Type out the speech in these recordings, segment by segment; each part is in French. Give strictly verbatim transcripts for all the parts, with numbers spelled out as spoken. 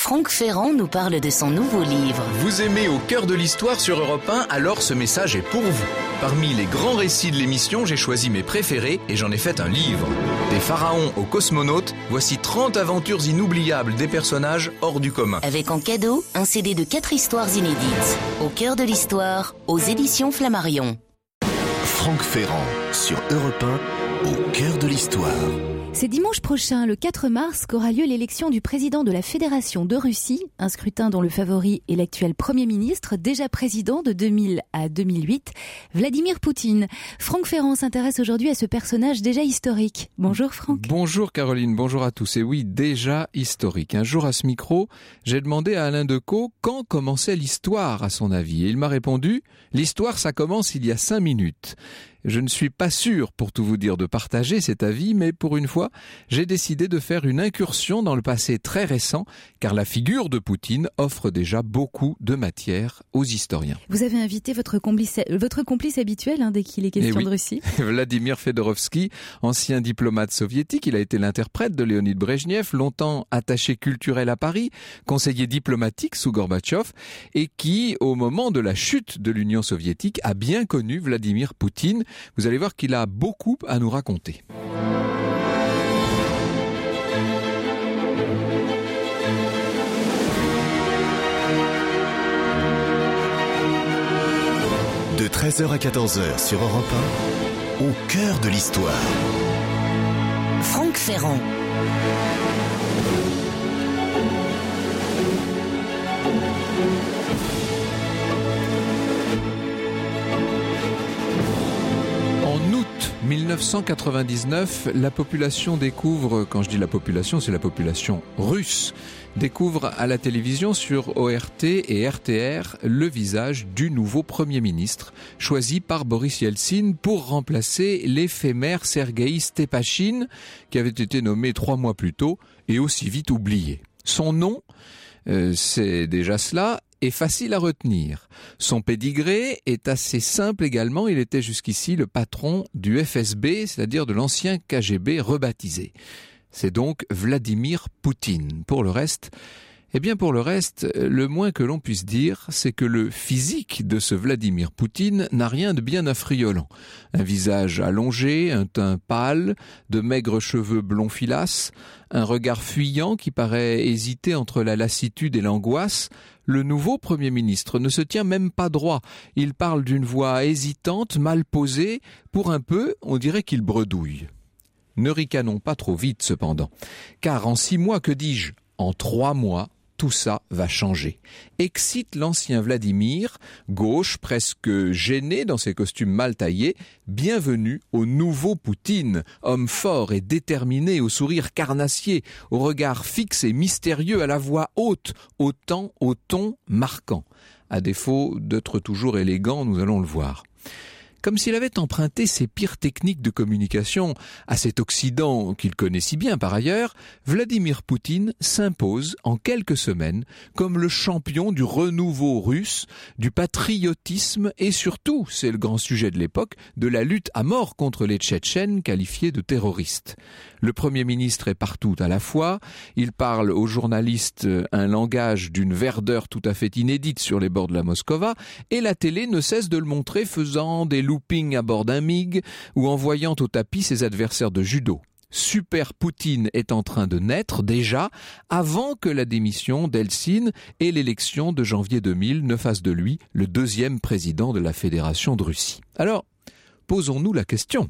Franck Ferrand nous parle de son nouveau livre. Vous aimez Au cœur de l'histoire sur Europe un, alors ce message est pour vous. Parmi les grands récits de l'émission, j'ai choisi mes préférés et j'en ai fait un livre. Des pharaons aux cosmonautes, voici trente aventures inoubliables des personnages hors du commun. Avec en cadeau, un C D de quatre histoires inédites. Au cœur de l'histoire, aux éditions Flammarion. Franck Ferrand sur Europe un, au cœur de l'histoire. C'est dimanche prochain, le quatre mars, qu'aura lieu l'élection du président de la Fédération de Russie, un scrutin dont le favori est l'actuel Premier ministre, déjà président de deux mille à deux mille huit, Vladimir Poutine. Franck Ferrand s'intéresse aujourd'hui à ce personnage déjà historique. Bonjour Franck. Bonjour Caroline, bonjour à tous. Et oui, déjà historique. Un jour à ce micro, j'ai demandé à Alain Decaux quand commençait l'histoire à son avis. Et il m'a répondu, l'histoire ça commence il y a cinq minutes. Je ne suis pas sûr, pour tout vous dire, de partager cet avis, mais pour une fois, j'ai décidé de faire une incursion dans le passé très récent, car la figure de Poutine offre déjà beaucoup de matière aux historiens. Vous avez invité votre complice, votre complice habituel hein, dès qu'il est question oui, de Russie. Vladimir Fedorovski, ancien diplomate soviétique, il a été l'interprète de Léonid Brejnev, longtemps attaché culturel à Paris, conseiller diplomatique sous Gorbatchev, et qui, au moment de la chute de l'Union soviétique, a bien connu Vladimir Poutine. Vous allez voir qu'il a beaucoup à nous raconter. De treize heures à quatorze heures sur Europe un, au cœur de l'histoire. Franck Ferrand. mille neuf cent quatre-vingt-dix-neuf, la population découvre, quand je dis la population, c'est la population russe, découvre à la télévision sur O R T et R T R le visage du nouveau Premier ministre, choisi par Boris Yeltsin pour remplacer l'éphémère Sergueï Stepachine, qui avait été nommé trois mois plus tôt et aussi vite oublié. Son nom, euh, c'est déjà cela, est facile à retenir. Son pédigré est assez simple également, il était jusqu'ici le patron du F S B, c'est-à-dire de l'ancien K G B rebaptisé. C'est donc Vladimir Poutine. Pour le reste, eh bien pour le reste, le moins que l'on puisse dire, c'est que le physique de ce Vladimir Poutine n'a rien de bien affriolant. Un visage allongé, un teint pâle, de maigres cheveux blonds filasses, un regard fuyant qui paraît hésiter entre la lassitude et l'angoisse. Le nouveau Premier ministre ne se tient même pas droit. Il parle d'une voix hésitante, mal posée. Pour un peu, on dirait qu'il bredouille. Ne ricanons pas trop vite cependant, car en six mois, que dis-je, en trois mois, tout ça va changer. Excite l'ancien Vladimir, gauche, presque gêné dans ses costumes mal taillés, bienvenue au nouveau Poutine, homme fort et déterminé, au sourire carnassier, au regard fixe et mystérieux, à la voix haute, au temps, au ton marquant. À défaut d'être toujours élégant, nous allons le voir. Comme s'il avait emprunté ses pires techniques de communication à cet Occident qu'il connaît si bien par ailleurs, Vladimir Poutine s'impose en quelques semaines comme le champion du renouveau russe, du patriotisme et surtout, c'est le grand sujet de l'époque, de la lutte à mort contre les Tchétchènes qualifiés de terroristes. Le Premier ministre est partout à la fois, il parle aux journalistes un langage d'une verdeur tout à fait inédite sur les bords de la Moskova et la télé ne cesse de le montrer faisant des loopings à bord d'un MiG ou envoyant au tapis ses adversaires de judo. Super Poutine est en train de naître déjà avant que la démission d'Eltsine et l'élection de janvier deux mille ne fassent de lui le deuxième président de la Fédération de Russie. Alors, posons-nous la question.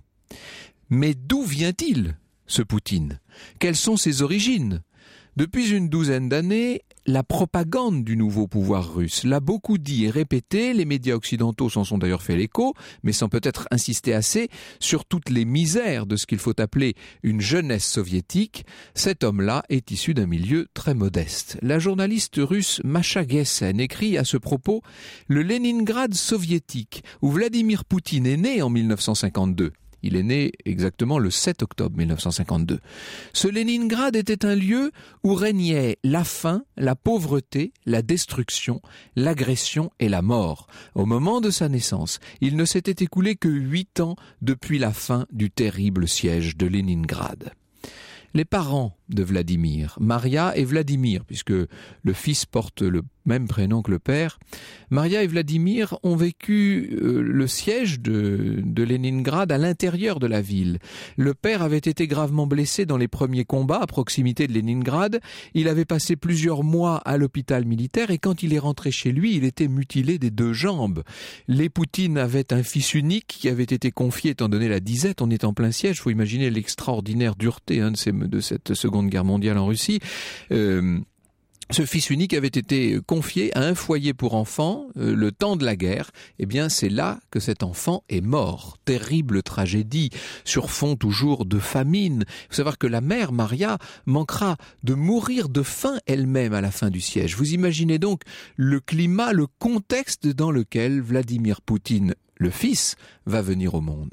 Mais d'où vient-il, ce Poutine ? Quelles sont ses origines ? Depuis une douzaine d'années, la propagande du nouveau pouvoir russe l'a beaucoup dit et répété, les médias occidentaux s'en sont d'ailleurs fait l'écho, mais sans peut-être insister assez sur toutes les misères de ce qu'il faut appeler une jeunesse soviétique. Cet homme-là est issu d'un milieu très modeste. La journaliste russe Masha Gessen écrit à ce propos « Le Leningrad soviétique, où Vladimir Poutine est né en mille neuf cent cinquante-deux ». Il est né exactement le sept octobre mille neuf cent cinquante-deux. Ce Leningrad était un lieu où régnait la faim, la pauvreté, la destruction, l'agression et la mort. Au moment de sa naissance, il ne s'était écoulé que huit ans depuis la fin du terrible siège de Leningrad. Les parents de Vladimir, Maria et Vladimir, puisque le fils porte le même prénom que le père. Maria et Vladimir ont vécu euh, le siège de, de Leningrad à l'intérieur de la ville. Le père avait été gravement blessé dans les premiers combats à proximité de Leningrad. Il avait passé plusieurs mois à l'hôpital militaire et quand il est rentré chez lui, il était mutilé des deux jambes. Les Poutine avaient un fils unique qui avait été confié, étant donné la disette, on est en plein siège, il faut imaginer l'extraordinaire dureté hein, de, ces, de cette Seconde Guerre mondiale en Russie. Euh, Ce fils unique avait été confié à un foyer pour enfants euh, le temps de la guerre. Eh bien, c'est là que cet enfant est mort. Terrible tragédie, sur fond toujours de famine. Il faut savoir que la mère, Maria, manquera de mourir de faim elle-même à la fin du siège. Vous imaginez donc le climat, le contexte dans lequel Vladimir Poutine, le fils, va venir au monde.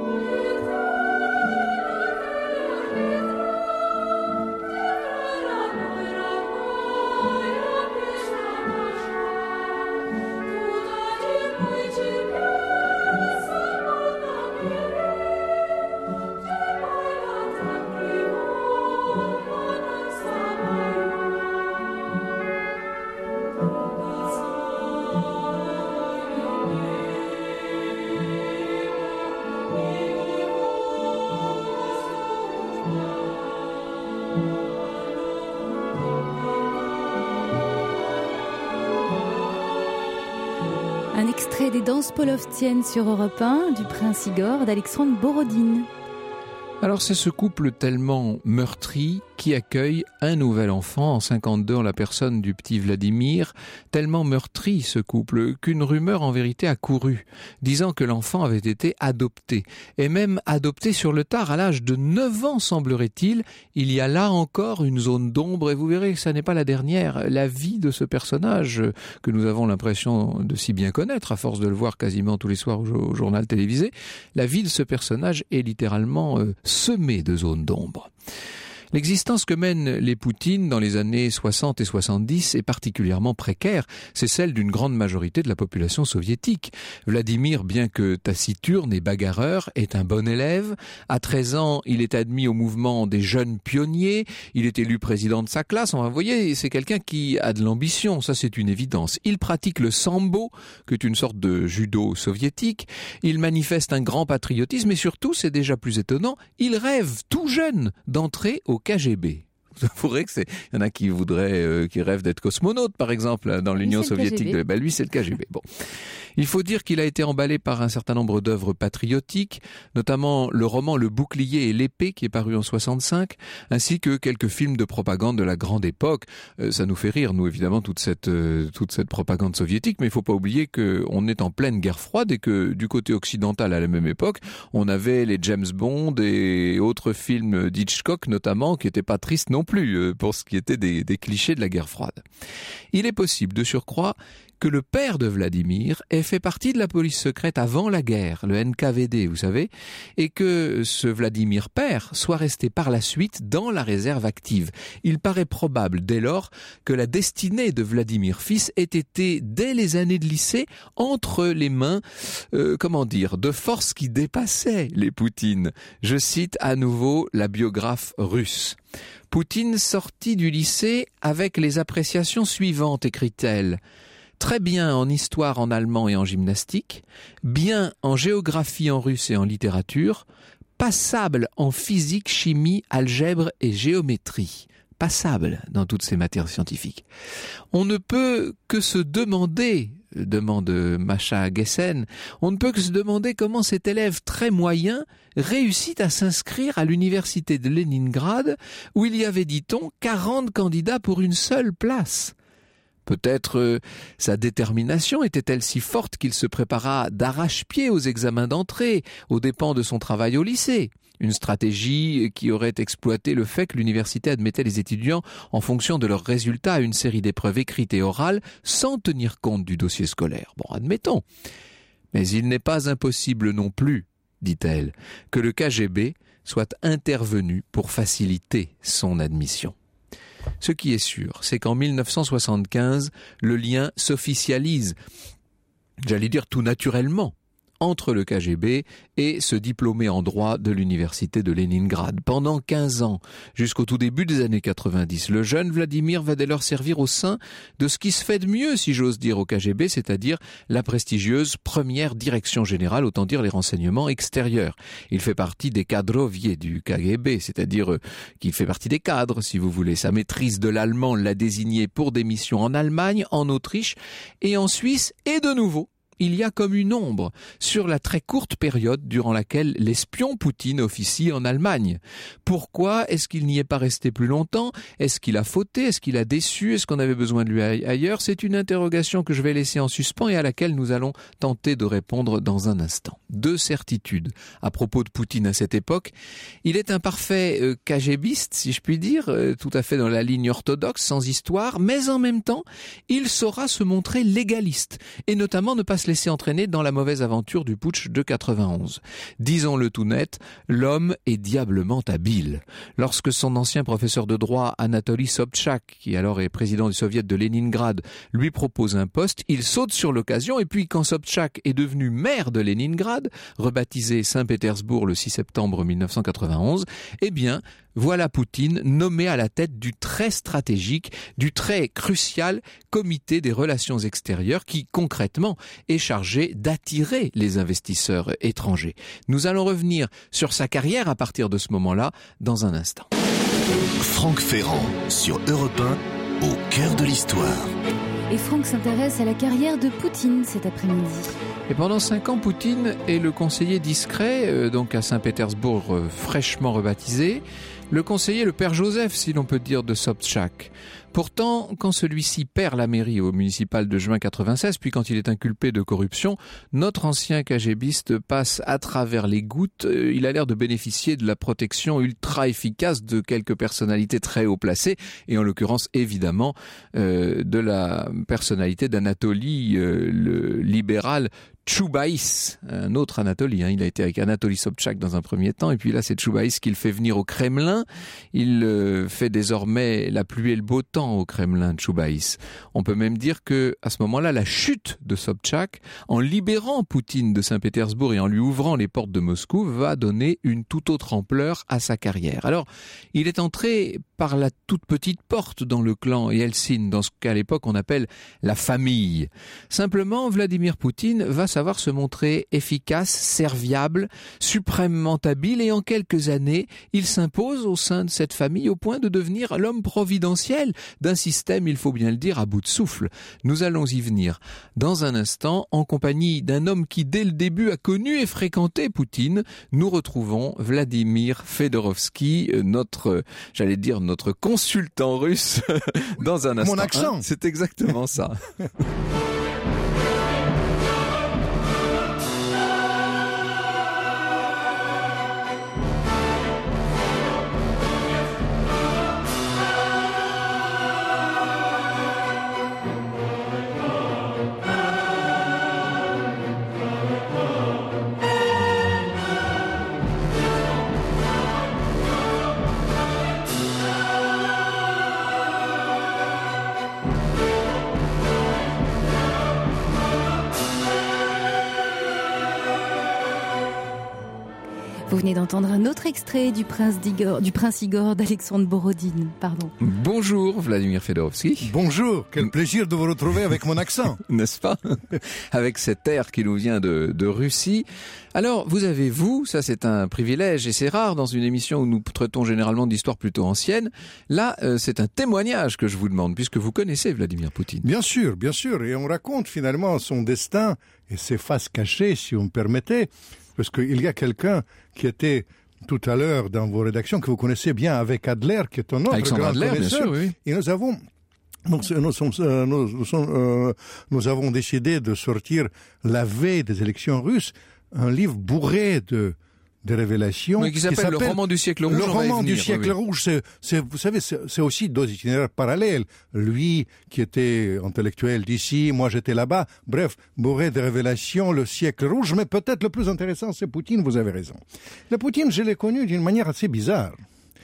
Un extrait des danses polovtiennes sur Europe un du Prince Igor d'Alexandre Borodine. Alors c'est ce couple tellement meurtri qui accueille un nouvel enfant en cinquante-deux en la personne du petit Vladimir, tellement meurtri ce couple qu'une rumeur en vérité a couru, disant que l'enfant avait été adopté, et même adopté sur le tard à l'âge de neuf ans semblerait-il. Il y a là encore une zone d'ombre et vous verrez que ça n'est pas la dernière. La vie de ce personnage que nous avons l'impression de si bien connaître à force de le voir quasiment tous les soirs au journal télévisé, la vie de ce personnage est littéralement euh, semée de zones d'ombre. L'existence que mènent les Poutine dans les années soixante et soixante-dix est particulièrement précaire. C'est celle d'une grande majorité de la population soviétique. Vladimir, bien que taciturne et bagarreur, est un bon élève. À treize ans, il est admis au mouvement des jeunes pionniers. Il est élu président de sa classe. Enfin, vous voyez, c'est quelqu'un qui a de l'ambition. Ça, c'est une évidence. Il pratique le sambo, qui est une sorte de judo soviétique. Il manifeste un grand patriotisme et surtout, c'est déjà plus étonnant, il rêve tout jeune d'entrer au K G B. Vous avouerez que c'est, il y en a qui voudraient, euh, qui rêvent d'être cosmonaute, par exemple, dans l'Union soviétique. De, bah, lui, c'est le K G B. Bon. Il faut dire qu'il a été emballé par un certain nombre d'œuvres patriotiques, notamment le roman Le Bouclier et l'Épée, qui est paru en soixante-cinq, ainsi que quelques films de propagande de la grande époque. Euh, ça nous fait rire, nous, évidemment, toute cette, euh, toute cette propagande soviétique, mais il faut pas oublier qu'on est en pleine guerre froide et que du côté occidental, à la même époque, on avait les James Bond et autres films d'Hitchcock, notamment, qui n'étaient pas tristes non plus, euh, pour ce qui était des, des clichés de la guerre froide. Il est possible, de surcroît, que le père de Vladimir ait fait partie de la police secrète avant la guerre, le N K V D, vous savez, et que ce Vladimir père soit resté par la suite dans la réserve active. Il paraît probable, dès lors, que la destinée de Vladimir fils ait été, dès les années de lycée, entre les mains, euh, comment dire, de forces qui dépassaient les Poutine. Je cite à nouveau la biographe russe. Poutine sortit du lycée avec les appréciations suivantes, écrit-elle. Très bien en histoire, en allemand et en gymnastique, bien en géographie, en russe et en littérature, passable en physique, chimie, algèbre et géométrie. Passable dans toutes ces matières scientifiques. On ne peut que se demander, demande Masha Gessen, on ne peut que se demander comment cet élève très moyen réussit à s'inscrire à l'université de Leningrad, où il y avait, dit-on, quarante candidats pour une seule place. Peut-être euh, sa détermination était-elle si forte qu'il se prépara d'arrache-pied aux examens d'entrée, aux dépens de son travail au lycée. Une stratégie qui aurait exploité le fait que l'université admettait les étudiants en fonction de leurs résultats à une série d'épreuves écrites et orales sans tenir compte du dossier scolaire. Bon, admettons. Mais il n'est pas impossible non plus, dit-elle, que le K G B soit intervenu pour faciliter son admission. Ce qui est sûr, c'est qu'en mille neuf cent soixante-quinze, le lien s'officialise, j'allais dire tout naturellement, entre le K G B et se diplômer en droit de l'université de Leningrad. Pendant quinze ans, jusqu'au tout début des années quatre-vingt-dix, le jeune Vladimir va dès lors servir au sein de ce qui se fait de mieux, si j'ose dire, au K G B, c'est-à-dire la prestigieuse première direction générale, autant dire les renseignements extérieurs. Il fait partie des cadroviers du K G B, c'est-à-dire euh, qu'il fait partie des cadres, si vous voulez. Sa maîtrise de l'allemand l'a désigné pour des missions en Allemagne, en Autriche et en Suisse, et de nouveau, il y a comme une ombre sur la très courte période durant laquelle l'espion Poutine officie en Allemagne. Pourquoi est-ce qu'il n'y est pas resté plus longtemps? Est-ce qu'il a fauté? Est-ce qu'il a déçu? Est-ce qu'on avait besoin de lui ailleurs? C'est une interrogation que je vais laisser en suspens et à laquelle nous allons tenter de répondre dans un instant. Deux certitudes à propos de Poutine à cette époque. Il est un parfait euh, KGBiste, si je puis dire, euh, tout à fait dans la ligne orthodoxe, sans histoire, mais en même temps, il saura se montrer légaliste et notamment ne pas se laisser entraîner dans la mauvaise aventure du putsch de quatre-vingt-onze. Disons-le tout net, l'homme est diablement habile. Lorsque son ancien professeur de droit, Anatoly Sobchak, qui alors est président du soviet de Leningrad, lui propose un poste, il saute sur l'occasion et puis quand Sobchak est devenu maire de Leningrad, rebaptisé Saint-Pétersbourg le six septembre mille neuf cent quatre-vingt-onze, eh bien, voilà Poutine nommé à la tête du très stratégique, du très crucial comité des relations extérieures qui, concrètement, est chargé d'attirer les investisseurs étrangers. Nous allons revenir sur sa carrière à partir de ce moment-là dans un instant. Franck Ferrand sur Europe un, au cœur de l'histoire. Et Franck s'intéresse à la carrière de Poutine cet après-midi. Et pendant cinq ans, Poutine est le conseiller discret, euh, donc à Saint-Pétersbourg, euh, fraîchement rebaptisé, le conseiller, le père Joseph, si l'on peut dire, de Sobchak. Pourtant, quand celui-ci perd la mairie au municipal de juin quatre-vingt-seize, puis quand il est inculpé de corruption, notre ancien KGBiste passe à travers les gouttes. Il a l'air de bénéficier de la protection ultra efficace de quelques personnalités très haut placées, et en l'occurrence, évidemment, euh, de la personnalité d'Anatoly, euh, le libéral Tchoubaïs, un autre Anatoly, hein. Il a été avec Anatoly Sobchak dans un premier temps, et puis là c'est Tchoubaïs qu'il fait venir au Kremlin. Il euh, fait désormais la pluie et le beau temps au Kremlin, Tchoubaïs. On peut même dire que à ce moment-là, la chute de Sobchak, en libérant Poutine de Saint-Pétersbourg et en lui ouvrant les portes de Moscou, va donner une toute autre ampleur à sa carrière. Alors, il est entré par la toute petite porte dans le clan Yeltsin, dans ce qu'à l'époque on appelle la famille. Simplement, Vladimir Poutine va savoir se montrer efficace, serviable, suprêmement habile et en quelques années, il s'impose au sein de cette famille au point de devenir l'homme providentiel d'un système, il faut bien le dire, à bout de souffle. Nous allons y venir dans un instant en compagnie d'un homme qui dès le début a connu et fréquenté Poutine. Nous retrouvons Vladimir Fedorovski, notre, j'allais dire, notre consultant russe dans un instant. Mon accent. Hein, c'est exactement ça. Vous venez d'entendre un autre extrait du prince d'Igor, du prince Igor d'Alexandre Borodine. Pardon. Bonjour Vladimir Fedorovski. Bonjour, quel plaisir de vous retrouver avec mon accent. N'est-ce pas? Avec cet air qui nous vient de, de Russie. Alors, vous avez, vous, ça c'est un privilège et c'est rare dans une émission où nous traitons généralement d'histoires plutôt anciennes. Là, euh, c'est un témoignage que je vous demande, puisque vous connaissez Vladimir Poutine. Bien sûr, bien sûr. Et on raconte finalement son destin et ses faces cachées, si vous me permettez. Parce qu'il y a quelqu'un qui était tout à l'heure dans vos rédactions, que vous connaissez bien, avec Adler, qui est un autre Alexandre grand Adler, connaisseur. bien sûr, oui. Et nous avons, nous, nous, sommes, euh, nous, nous, sommes, euh, nous avons décidé de sortir, la veille des élections russes, un livre bourré de, de révélations. Mais qui s'appelle, qui s'appelle Le roman du siècle rouge. Le roman venir, du siècle oui. rouge, c'est, c'est, vous savez, c'est, c'est aussi deux itinéraires parallèles. Lui, qui était intellectuel d'ici, moi j'étais là-bas. Bref, bourré de révélations, le siècle rouge. Mais peut-être le plus intéressant, c'est Poutine, vous avez raison. Le Poutine, je l'ai connu d'une manière assez bizarre.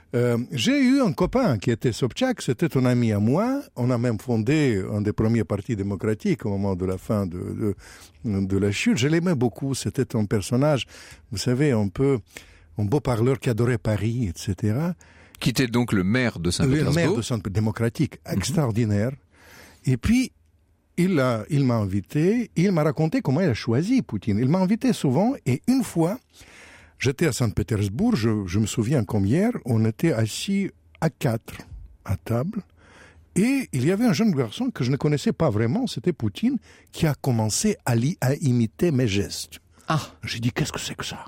Euh, j'ai eu un copain qui était Sobchak, c'était un ami à moi. On a même fondé un des premiers partis démocratiques au moment de la fin de, de, de la chute. Je l'aimais beaucoup, c'était un personnage, vous savez, un peu, un beau parleur qui adorait Paris, et cetera. Qui était donc le maire de Saint-Pétersbourg. Le maire de Saint-Pétersbourg, démocratique, mm-hmm. extraordinaire. Et puis, il, a, il m'a invité, il m'a raconté comment il a choisi Poutine. Il m'a invité souvent, et une fois, j'étais à Saint-Pétersbourg, je, je me souviens comme hier, on était assis à quatre à table, et il y avait un jeune garçon que je ne connaissais pas vraiment, c'était Poutine, qui a commencé à, li, à imiter mes gestes. Ah. J'ai dit, qu'est-ce que c'est que ça?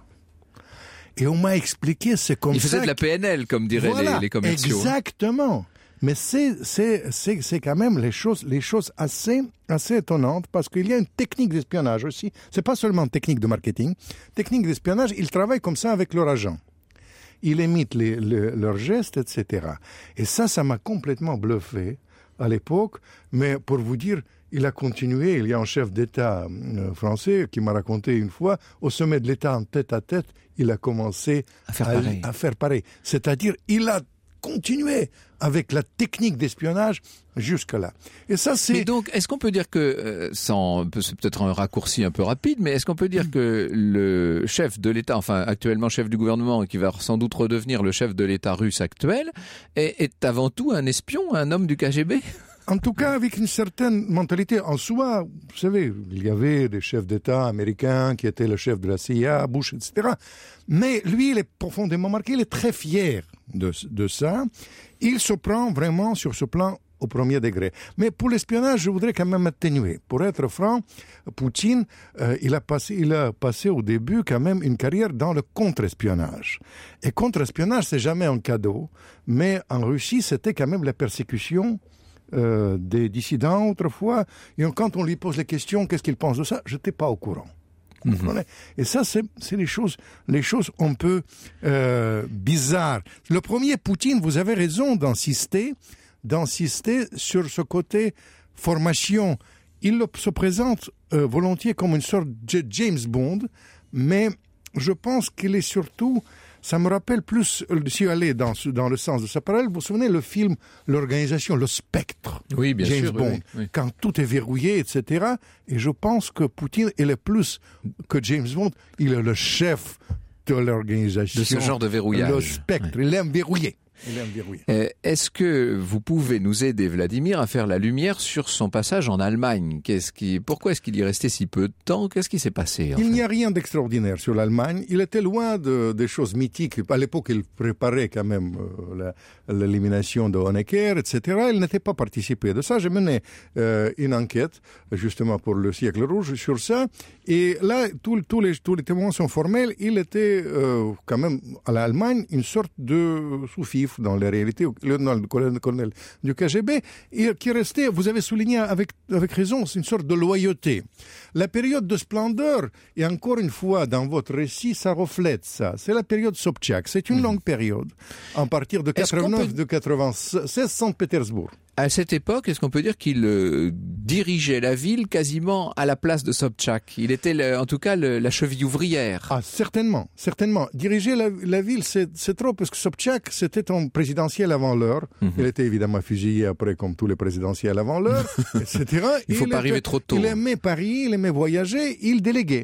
Et on m'a expliqué, c'est comme ça... Il faisait ça de la P N L, comme diraient voilà, les, les commerciaux. Exactement. Mais c'est, c'est, c'est, c'est quand même les choses, les choses assez, assez étonnantes parce qu'il y a une technique d'espionnage aussi. C'est pas seulement une technique de marketing. Technique d'espionnage, ils travaillent comme ça avec leur agent. Ils imitent les, les, leurs gestes, et cetera. Et ça, ça m'a complètement bluffé à l'époque. Mais pour vous dire, il a continué. Il y a un chef d'État euh, français qui m'a raconté une fois, au sommet de l'État, en tête à tête, il a commencé à faire à, pareil. à faire pareil. C'est-à-dire, il a continué avec la technique d'espionnage jusque-là. Et ça, c'est... Mais donc, est-ce qu'on peut dire que, euh, sans, c'est peut-être un raccourci un peu rapide, mais est-ce qu'on peut dire que le chef de l'État, enfin actuellement chef du gouvernement, qui va sans doute redevenir le chef de l'État russe actuel, est, est avant tout un espion, un homme du K G B ? En tout cas, avec une certaine mentalité en soi, vous savez, il y avait des chefs d'État américains qui étaient le chef de la C I A, Bush, et cetera. Mais lui, il est profondément marqué, il est très fier de, de ça. Il se prend vraiment sur ce plan au premier degré. Mais pour l'espionnage, je voudrais quand même atténuer. Pour être franc, Poutine, euh, il a passé, il a passé au début quand même une carrière dans le contre-espionnage. Et contre-espionnage, c'est jamais un cadeau. Mais en Russie, c'était quand même la persécution Euh, des dissidents autrefois, et quand on lui pose les questions, qu'est-ce qu'il pense de ça? Je n'étais pas au courant. Mmh. Et ça, c'est, c'est les choses, les choses un peu euh, bizarres. Le premier, Poutine, vous avez raison d'insister, d'insister sur ce côté formation. Il se présente euh, volontiers comme une sorte de James Bond, mais je pense qu'il est surtout... Ça me rappelle plus, si aller dans, dans le sens de sa parole, vous vous souvenez le film, l'organisation, le Spectre, oui, bien James sûr, Bond, oui, oui. quand tout est verrouillé, et cetera. Et je pense que Poutine, il est plus que James Bond, il est le chef de l'organisation. De ce genre de verrouillage. Le Spectre, oui. Il aime verrouiller. Il aime verrouiller. Euh, est-ce que vous pouvez nous aider, Vladimir, à faire la lumière sur son passage en Allemagne ? Qu'est-ce qui, pourquoi est-ce qu'il y est resté si peu de temps ? Qu'est-ce qui s'est passé ? Il fait n'y a rien d'extraordinaire sur l'Allemagne. Il était loin de, des choses mythiques. À l'époque, il préparait quand même euh, la, l'élimination de Honecker, et cetera. Il n'était pas participé de ça. J'ai mené euh, une enquête, justement pour le siècle rouge, sur ça. Et là, tous, tous, les, tous les témoins sont formels. Il était euh, quand même, à l'Allemagne, une sorte de sous-fifre dans la réalité, le colonel du K G B, et qui restait, vous avez souligné avec, avec raison, c'est une sorte de loyauté. La période de splendeur, et encore une fois, dans votre récit, ça reflète ça. C'est la période Sobchak. C'est une mmh. longue période. À partir de quatre-vingt-neuf, peut... de quatre-vingt-seize, Saint-Pétersbourg. À cette époque, est-ce qu'on peut dire qu'il euh, dirigeait la ville quasiment à la place de Sobchak ? Il était, le, en tout cas, le, la cheville ouvrière. Ah, certainement, certainement. Diriger la, la ville, c'est, c'est trop, parce que Sobchak, c'était un présidentiel avant l'heure. Mm-hmm. Il était évidemment fusillé après, comme tous les présidentiels avant l'heure, et cetera. Il ne faut il pas était, arriver trop tôt. Il aimait Paris, il aimait voyager, il déléguait.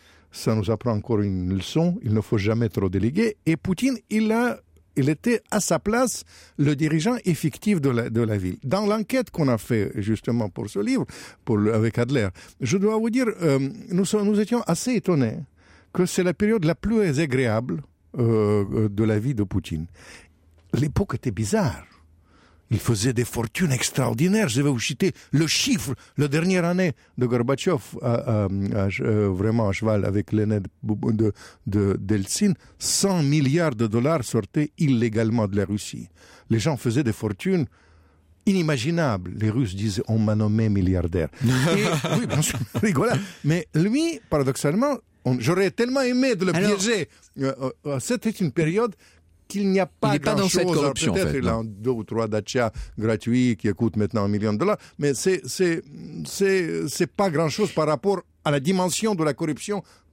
Ça nous apprend encore une leçon, il ne faut jamais trop déléguer. Et Poutine, il a... Il était à sa place le dirigeant effectif de la, de la ville. Dans l'enquête qu'on a fait justement pour ce livre, pour le, avec Adler, je dois vous dire, euh, nous, nous étions assez étonnés que c'est la période la plus agréable euh, de la vie de Poutine. L'époque était bizarre. Il faisait des fortunes extraordinaires. Je vais vous citer le chiffre, la dernière année de Gorbatchev, à, à, à, à, vraiment à cheval avec l'aîné de, de, de d'Eltsine, cent milliards de dollars sortaient illégalement de la Russie. Les gens faisaient des fortunes inimaginables. Les Russes disaient « on m'a nommé milliardaire ». Oui, bien sûr, rigolade. Mais lui, paradoxalement, on, j'aurais tellement aimé de le Alors... piéger. Euh, euh, c'était une période... qu'il n'y a pas grand-chose, corruption, peut-être en fait, il a deux ou trois Dacia gratuits qui coûtent maintenant un million de dollars, mais c'est, c'est, c'est, c'est pas grand-chose par rapport à la dimension de la corruption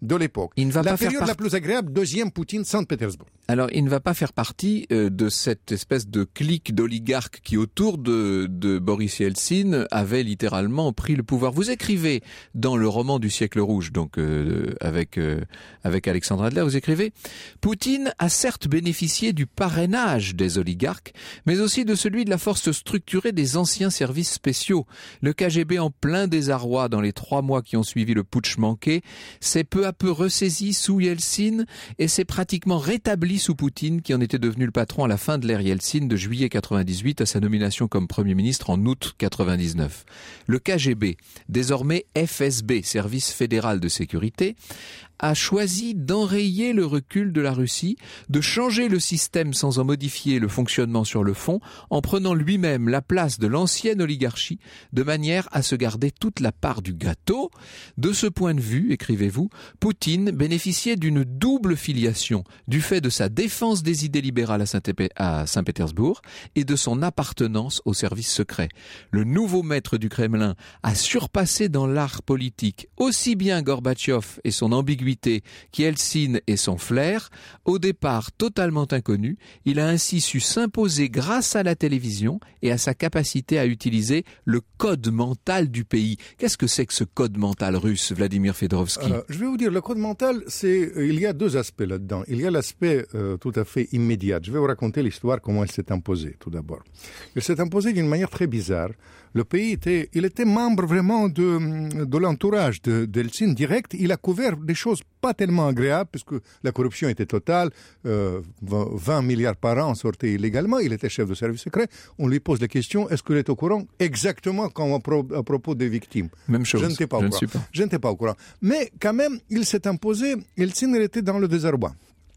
de l'époque. Il ne va la pas faire période part- la plus agréable, deuxième Poutine, Saint-Pétersbourg. Alors, il ne va pas faire partie euh, de cette espèce de clique d'oligarques qui, autour de, de Boris Yeltsin, avait littéralement pris le pouvoir. Vous écrivez dans le roman du siècle rouge, donc euh, avec euh, avec Alexandre Adler, vous écrivez « Poutine a certes bénéficié du parrainage des oligarques, mais aussi de celui de la force structurée des anciens services spéciaux. Le K G B, en plein désarroi dans les trois mois qui ont suivi le putsch manqué, s'est peu à peu ressaisi sous Yeltsin et s'est pratiquement rétabli sous Poutine, qui en était devenu le patron à la fin de l'ère Yeltsin de juillet quatre-vingt-dix-huit à sa nomination comme Premier ministre en août quatre-vingt-dix-neuf. Le K G B, désormais F S B, Service fédéral de sécurité, a choisi d'enrayer le recul de la Russie, de changer le système sans en modifier le fonctionnement sur le fond, en prenant lui-même la place de l'ancienne oligarchie, de manière à se garder toute la part du gâteau. De ce point de vue, écrivez-vous, Poutine bénéficiait d'une double filiation, du fait de sa défense des idées libérales à Saint-Pétersbourg et de son appartenance au service secret. Le nouveau maître du Kremlin a surpassé dans l'art politique aussi bien Gorbatchev et son ambiguïté qu'Yeltsin et son flair. Au départ totalement inconnu, il a ainsi su s'imposer grâce à la télévision et à sa capacité à utiliser le code mental du pays. Qu'est-ce que c'est que ce code mental russe, Vladimir Fedorovski? Euh, je vais vous dire, le code mental, c'est, il y a deux aspects là-dedans. Il y a l'aspect euh, tout à fait immédiat. Je vais vous raconter l'histoire, comment elle s'est imposée, tout d'abord. Elle s'est imposée d'une manière très bizarre. Le pays était, il était membre vraiment de, de l'entourage de, d'Yeltsin direct. Il a couvert des choses pas tellement agréables, puisque la corruption était totale. Euh, vingt milliards par an sortaient illégalement. Il était chef de service secret. On lui pose la question, est-ce qu'il est au courant? Exactement comme à, pro, à propos des victimes. Même chose. Je n'étais pas au Je courant. ne suis pas. Je n'étais pas au courant. Mais quand même, il s'est imposé. Yeltsin, il était dans le désarroi.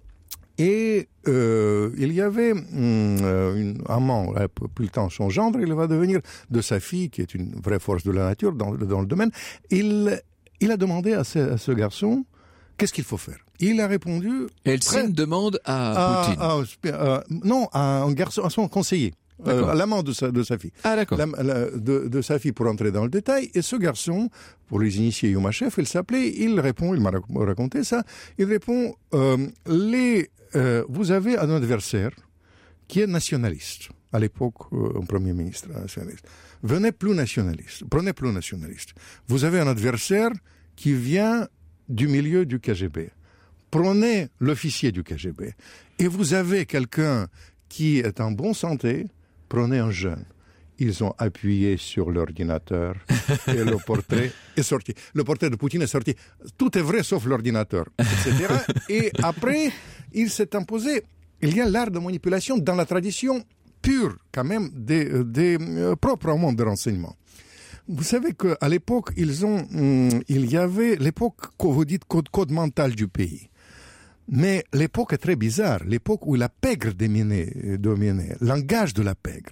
Et euh, il y avait hum, une amant, plus le temps son gendre, il va devenir de sa fille, qui est une vraie force de la nature dans, dans le domaine. Il, il a demandé à ce, à ce garçon, qu'est-ce qu'il faut faire? Il a répondu... Yeltsin très, demande à, à Poutine. À, à, à, non, à un garçon, à son conseiller. Euh, à l'amant de sa, de sa fille. Ah, d'accord. La, la, de, de sa fille, pour entrer dans le détail. Et ce garçon, pour les initier Youmachev, il s'appelait, il répond, il m'a raconté ça, il répond, euh, les, euh, vous avez un adversaire qui est nationaliste. À l'époque, euh, un premier ministre nationaliste. Venez plus nationaliste. Prenez plus nationaliste. Vous avez un adversaire qui vient du milieu du K G B. Prenez l'officier du K G B. Et vous avez quelqu'un qui est en bonne santé, prenez un jeune. Ils ont appuyé sur l'ordinateur et le portrait est sorti. Le portrait de Poutine est sorti. Tout est vrai sauf l'ordinateur, et cetera. Et après, il s'est imposé. Il y a l'art de manipulation dans la tradition pure, quand même, des, des euh, propres au monde de renseignement. Vous savez qu'à l'époque, ils ont, hum, il y avait l'époque que vous dites code, code mental du pays. Mais l'époque est très bizarre, l'époque où la pègre dominait, dominait, langage de la pègre.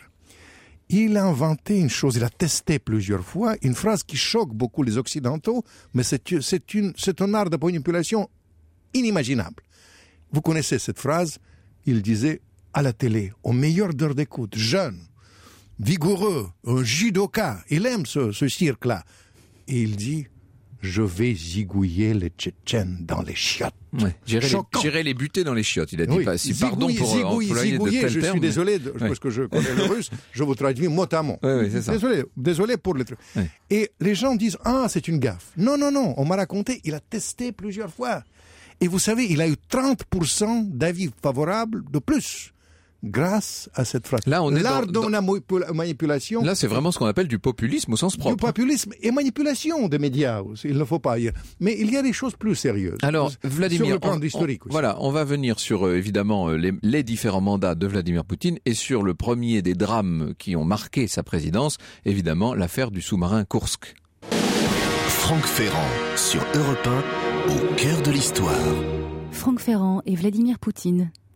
Il a inventé une chose, il a testé plusieurs fois, une phrase qui choque beaucoup les Occidentaux, mais c'est, c'est, une, c'est un art de manipulation inimaginable. Vous connaissez cette phrase? Il disait à la télé, au meilleur d'heure d'écoute, jeune, vigoureux, un judoka, il aime ce, ce cirque-là. Et il dit, je vais zigouiller les Tchétchènes dans les chiottes. Ouais, j'irai, les, j'irai les buter dans les chiottes, il a dit. Oui. Pas, si, zigouille, pardon pour zigouille, employer zigouiller, de tels je termes. suis Mais... désolé, de, ouais. parce que je connais le russe, je vous traduis mot à mot. Oui, oui, c'est ça. Désolé, désolé pour les trucs. Ouais. Et les gens disent, ah, c'est une gaffe. Non, non, non, on m'a raconté, il a testé plusieurs fois. Et vous savez, il a eu trente pour cent d'avis favorables de plus. Grâce à cette phrase. Là, on est L'art dans, de la manipulation. Là, c'est vraiment ce qu'on appelle du populisme au sens propre. Du populisme et manipulation des médias aussi, il ne faut pas dire. Mais il y a des choses plus sérieuses. Alors, Vladimir, sur le plan on, historique on, aussi. Voilà, on va venir sur euh, évidemment euh, les, les différents mandats de Vladimir Poutine et sur le premier des drames qui ont marqué sa présidence, évidemment l'affaire du sous-marin Kursk. Franck Ferrand sur Europe un, au cœur de l'histoire. Franck Ferrand et Vladimir Poutine.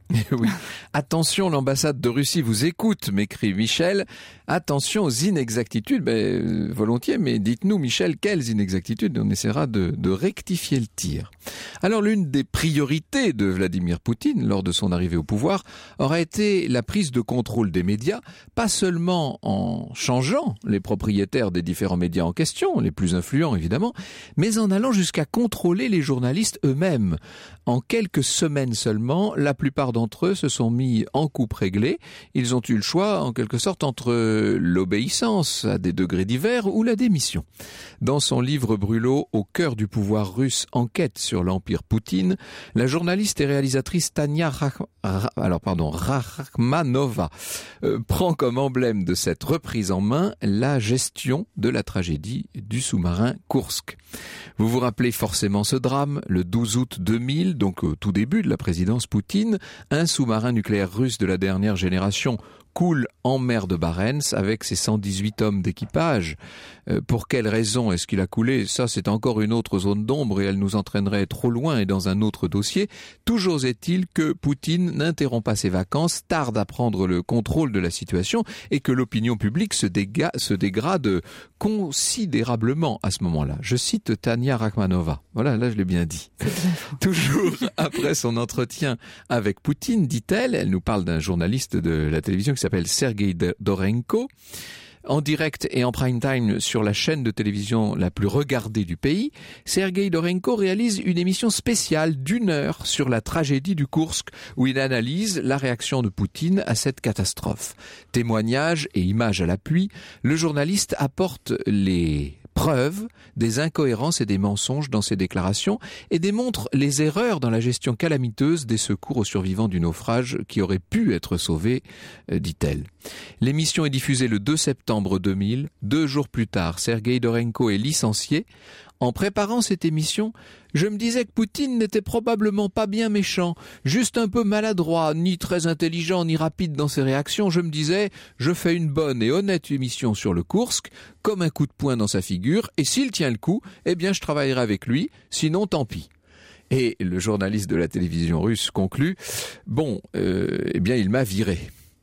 Oui. Attention, l'ambassade de Russie vous écoute, m'écrit Michel. Attention aux inexactitudes. Ben, volontiers, mais dites-nous, Michel, quelles inexactitudes? On essaiera de, de rectifier le tir. Alors, l'une des priorités de Vladimir Poutine, lors de son arrivée au pouvoir, aura été la prise de contrôle des médias, pas seulement en changeant les propriétaires des différents médias en question, les plus influents évidemment, mais en allant jusqu'à contrôler les journalistes eux-mêmes. En quelques semaines seulement, la plupart d'entre eux se sont mis en coupe réglée. Ils ont eu le choix, en quelque sorte, entre l'obéissance à des degrés divers ou la démission. Dans son livre brûlot « Au cœur du pouvoir russe, enquête sur l'empire Poutine », la journaliste et réalisatrice Tania Rach... Alors, pardon, Rachmanova euh, prend comme emblème de cette reprise en main la gestion de la tragédie du sous-marin Kursk. Vous vous rappelez forcément ce drame, le douze août deux mille, donc au tout début de la présidence Poutine, un sous-marin nucléaire russe de la dernière génération coule en mer de Barents avec ses cent dix-huit hommes d'équipage. Euh, pour quelle raison est-ce qu'il a coulé? Ça, c'est encore une autre zone d'ombre et elle nous entraînerait trop loin et dans un autre dossier. Toujours est-il que Poutine n'interrompt pas ses vacances, tarde à prendre le contrôle de la situation et que l'opinion publique se, déga- se dégrade considérablement à ce moment-là. Je cite Tania Rachmanova. Voilà, là je l'ai bien dit. Toujours après son entretien avec Poutine, dit-elle, elle nous parle d'un journaliste de la télévision qui s'appelle Sergei Dorenko, en direct et en prime time sur la chaîne de télévision la plus regardée du pays, Sergei Dorenko réalise une émission spéciale d'une heure sur la tragédie du Kursk où il analyse la réaction de Poutine à cette catastrophe. Témoignages et images à l'appui, le journaliste apporte les preuves des incohérences et des mensonges dans ses déclarations et démontre les erreurs dans la gestion calamiteuse des secours aux survivants du naufrage qui auraient pu être sauvés, euh, dit-elle. L'émission est diffusée le deux septembre deux mille. Deux jours plus tard, Sergei Dorenko est licencié. En préparant cette émission, je me disais que Poutine n'était probablement pas bien méchant, juste un peu maladroit, ni très intelligent, ni rapide dans ses réactions. Je me disais, je fais une bonne et honnête émission sur le Kursk, comme un coup de poing dans sa figure, et s'il tient le coup, eh bien je travaillerai avec lui, sinon tant pis. Et le journaliste de la télévision russe conclut, bon, euh, eh bien il m'a viré.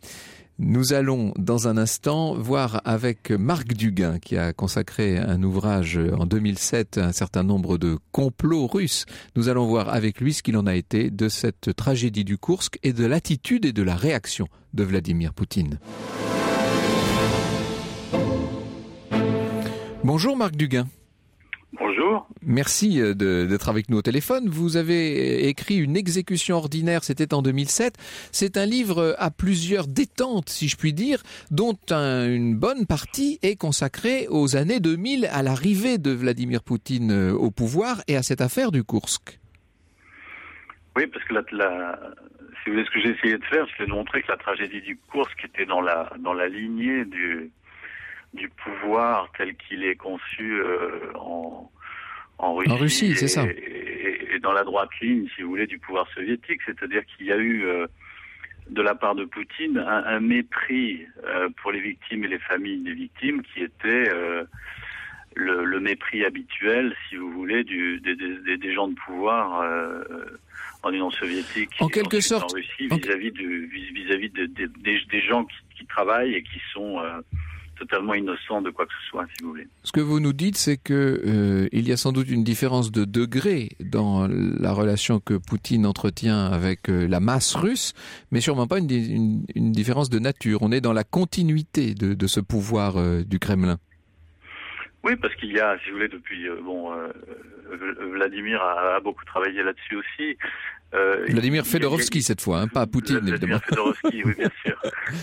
Nous allons dans un instant voir avec Marc Duguin qui a consacré un ouvrage en deux mille sept à un certain nombre de complots russes. Nous allons voir avec lui ce qu'il en a été de cette tragédie du Kursk et de l'attitude et de la réaction de Vladimir Poutine. Bonjour Marc Duguin. Bonjour. Merci de, d'être avec nous au téléphone. Vous avez écrit Une exécution ordinaire, c'était en deux mille sept. C'est un livre à plusieurs détentes, si je puis dire, dont un, une bonne partie est consacrée aux années deux mille, à l'arrivée de Vladimir Poutine au pouvoir et à cette affaire du Kursk. Oui, parce que la, la, si vous voulez, ce que j'ai essayé de faire, c'est de montrer que la tragédie du Kursk était dans la, dans la lignée du... du pouvoir tel qu'il est conçu euh, en, en Russie, en Russie c'est et, ça. Et, et dans la droite ligne, si vous voulez, du pouvoir soviétique. C'est-à-dire qu'il y a eu, euh, de la part de Poutine, un, un mépris euh, pour les victimes et les familles des victimes qui était euh, le, le mépris habituel, si vous voulez, du, des, des, des gens de pouvoir euh, en Union soviétique en quelque sorte, en Russie vis-à-vis, du, vis-à-vis de, de, des, des gens qui, qui travaillent et qui sont... Euh, totalement innocent de quoi que ce soit, si vous voulez. Ce que vous nous dites, c'est que euh, il y a sans doute une différence de degré dans la relation que Poutine entretient avec euh, la masse russe, mais sûrement pas une, une, une différence de nature. On est dans la continuité de, de ce pouvoir euh, du Kremlin. Oui, parce qu'il y a, si vous voulez, depuis... Euh, bon, euh, Vladimir a, a beaucoup travaillé là-dessus aussi. Euh, Vladimir Fedorovski, cette fois, hein, pas Poutine, Vladimir évidemment. Fedorovski, oui, bien sûr.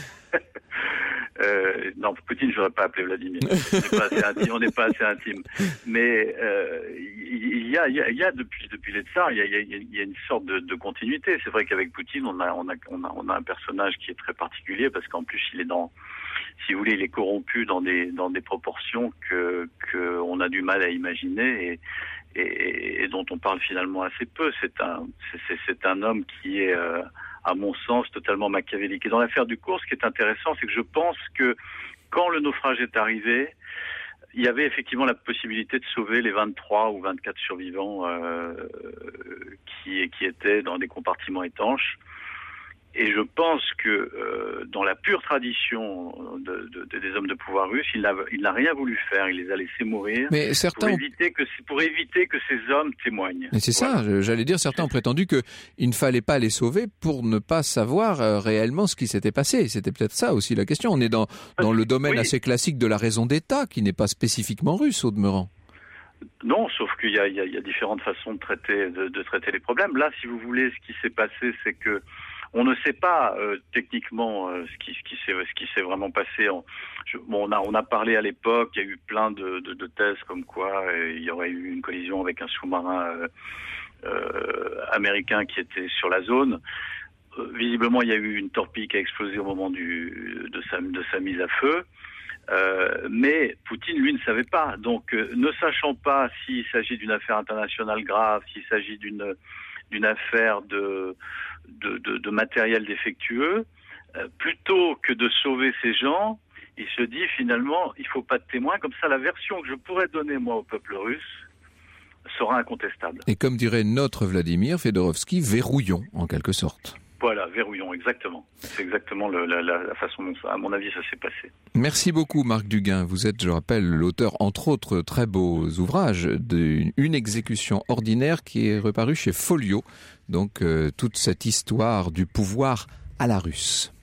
Euh, non, Poutine, je n'aurais pas appelé Vladimir. On n'est pas assez intime. On n'est pas assez intime. Mais euh, il y a, il y a, il y a depuis depuis les tsars, il y a, il y a, il y a une sorte de, de continuité. C'est vrai qu'avec Poutine, on a, on a, on a, on a un personnage qui est très particulier parce qu'en plus, il est dans, si vous voulez, il est corrompu dans des dans des proportions que que on a du mal à imaginer et et, et dont on parle finalement assez peu. C'est un c'est, c'est un homme qui est euh, à mon sens, totalement machiavélique. Et dans l'affaire du Kursk, ce qui est intéressant, c'est que je pense que quand le naufrage est arrivé, il y avait effectivement la possibilité de sauver les vingt-trois ou vingt-quatre survivants euh, qui, qui étaient dans des compartiments étanches. Et je pense que euh, dans la pure tradition de, de, de, des hommes de pouvoir russes, il n'a, il n'a rien voulu faire. Il les a laissés mourir Mais certains pour, ont... éviter que, pour éviter que ces hommes témoignent. Mais c'est voilà. ça, j'allais dire, certains ont prétendu qu'il ne fallait pas les sauver pour ne pas savoir euh, réellement ce qui s'était passé. C'était peut-être ça aussi la question. On est dans, dans le domaine oui. assez classique de la raison d'État, qui n'est pas spécifiquement russe au demeurant. Non, sauf qu'il y a, il y a, il y a différentes façons de traiter, de, de traiter les problèmes. Là, si vous voulez, ce qui s'est passé, c'est que on ne sait pas euh, techniquement euh, ce qui ce qui s'est ce qui s'est vraiment passé. En, je, bon, on a on a parlé à l'époque. Il y a eu plein de de, de thèses comme quoi euh, il y aurait eu une collision avec un sous-marin euh, euh, américain qui était sur la zone. Euh, visiblement, il y a eu une torpille qui a explosé au moment du de sa de sa mise à feu. Euh, mais Poutine, lui, ne savait pas. Donc, euh, ne sachant pas s'il s'agit d'une affaire internationale grave, s'il s'agit d'une d'une affaire de de, de, de matériel défectueux, euh, plutôt que de sauver ces gens, il se dit finalement, il faut pas de témoins. Comme ça, la version que je pourrais donner moi au peuple russe sera incontestable. Et comme dirait notre Vladimir Fedorovski, verrouillons en quelque sorte. Voilà, verrouillons, exactement. C'est exactement le, la, la, la façon dont, ça, à mon avis, ça s'est passé. Merci beaucoup, Marc Duguin. Vous êtes, je rappelle, l'auteur, entre autres très beaux ouvrages, d'une exécution ordinaire qui est reparue chez Folio. Donc, euh, toute cette histoire du pouvoir à la russe.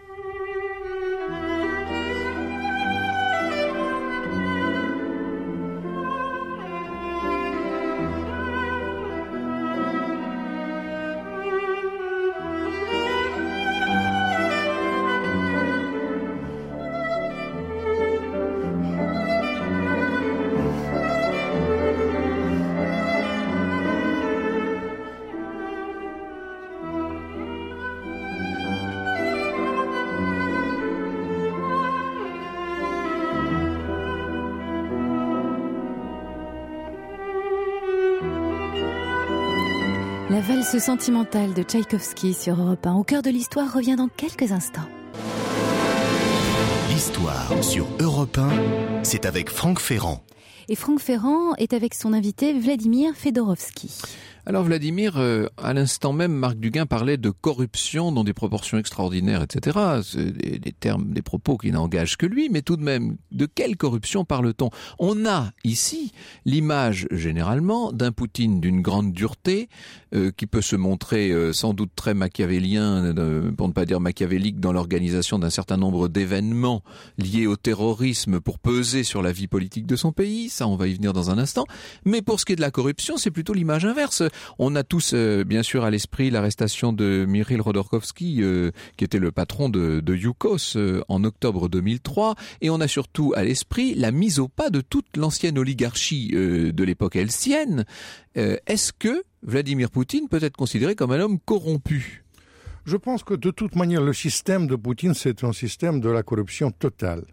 La valse sentimentale de Tchaïkovski sur Europe un, au cœur de l'histoire, revient dans quelques instants. L'histoire sur Europe un, c'est avec Franck Ferrand. Et Franck Ferrand est avec son invité Vladimir Fedorovski. Alors Vladimir, euh, à l'instant même, Marc Duguin parlait de corruption dans des proportions extraordinaires, et cetera. C'est des, des termes, des propos qui n'engagent que lui, mais tout de même, de quelle corruption parle-t-on ? On a ici l'image, généralement, d'un Poutine d'une grande dureté, euh, qui peut se montrer euh, sans doute très machiavélien, euh, pour ne pas dire machiavélique, dans l'organisation d'un certain nombre d'événements liés au terrorisme pour peser sur la vie politique de son pays. Ça, on va y venir dans un instant. Mais pour ce qui est de la corruption, c'est plutôt l'image inverse. On a tous, euh, bien sûr, à l'esprit l'arrestation de Mikhail Khodorkovsky, euh, qui était le patron de, de Yukos euh, en octobre deux mille trois. Et on a surtout à l'esprit la mise au pas de toute l'ancienne oligarchie euh, de l'époque helsienne. Euh, est-ce que Vladimir Poutine peut être considéré comme un homme corrompu ? Je pense que de toute manière, le système de Poutine, c'est un système de la corruption totale.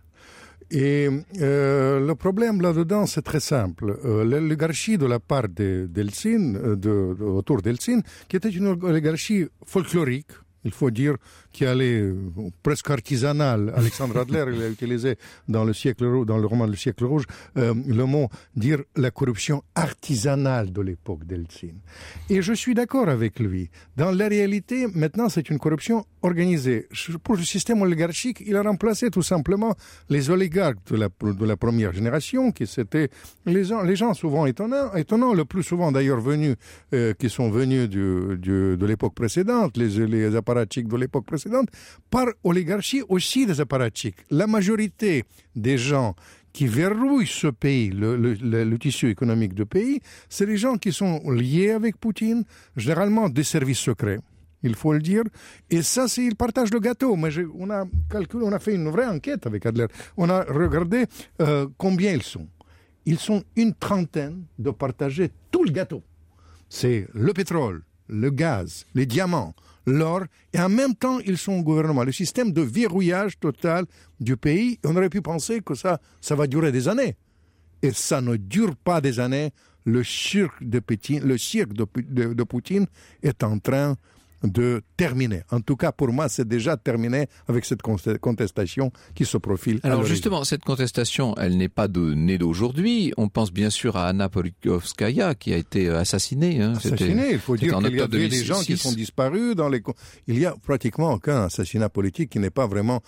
Et euh, le problème là-dedans, c'est très simple. Euh, l'oligarchie de la part de, d'Eltsine, de, de, autour d'Eltsine, qui était une oligarchie folklorique, il faut dire, qui allait euh, presque artisanale. Alexandre Adler, il a utilisé dans le siècle dans le roman Le siècle rouge euh, le mot dire la corruption artisanale de l'époque d'Eltsine. Et je suis d'accord avec lui. Dans la réalité, maintenant, c'est une corruption organisée. Pour le système oligarchique, il a remplacé tout simplement les oligarques de la, de la première génération, qui c'était les gens, les gens souvent étonnants, étonnants, le plus souvent d'ailleurs venus, euh, qui sont venus du, du, de l'époque précédente, les, les apparatchiks de l'époque précédente, par oligarchie aussi des apparatchiks. La majorité des gens qui verrouillent ce pays, le, le, le, le tissu économique du pays, c'est les gens qui sont liés avec Poutine, généralement des services secrets. Il faut le dire. Et ça, c'est, ils partagent le gâteau. Mais je, on a calculé, on a fait une vraie enquête avec Adler. On a regardé euh, combien ils sont. Ils sont une trentaine de partager tout le gâteau. C'est le pétrole, le gaz, les diamants, l'or, et en même temps, ils sont au gouvernement. Le système de verrouillage total du pays, on aurait pu penser que ça, ça va durer des années. Et ça ne dure pas des années. Le cirque de Poutine, le cirque de, de, de Poutine est en train de terminer. En tout cas, pour moi, c'est déjà terminé avec cette contestation qui se profile. Alors justement, cette contestation, elle n'est pas de, née d'aujourd'hui. On pense bien sûr à Anna Politkovskaya qui a été assassinée. Hein. Assassinée, il faut dire qu'il y avait des gens qui sont disparus dans les... Il y a pratiquement aucun assassinat politique qui n'est pas vraiment